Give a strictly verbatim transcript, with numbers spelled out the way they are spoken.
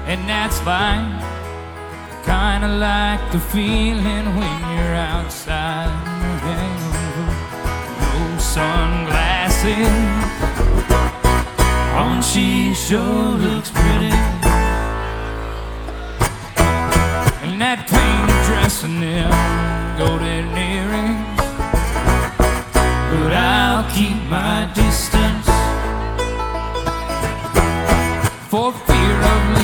and that's fine. Kinda like the feeling when you're outside in your hangover. No sunglasses on, she sure looks pretty. And that painted dress and them golden earrings, but I'll keep my distance for fear of